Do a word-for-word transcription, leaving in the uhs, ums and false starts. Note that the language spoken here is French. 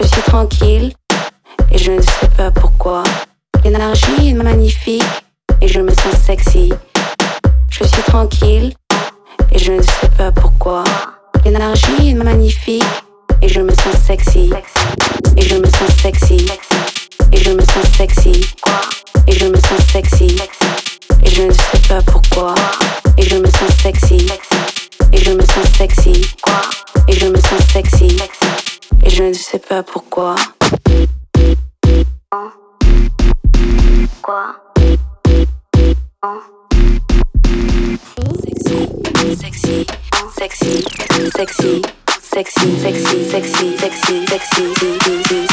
Je suis tranquille et je ne sais pas pourquoi. L'énergie est magnifique et je me sens sexy. Je suis tranquille et je ne sais pas pourquoi. L'énergie est magnifique et je me sens sexy. Et je me sens sexy. Et je me sens sexy. Et je me sens sexy. Et je ne sais pas pourquoi. Et je me sens sexy. Et je me sens sexy. Et je me sens sexy. Et je ne sais pas pourquoi. Quoi? Sexy, sexy, sexy, sexy, sexy, sexy, sexy, sexy, sexy, sexy.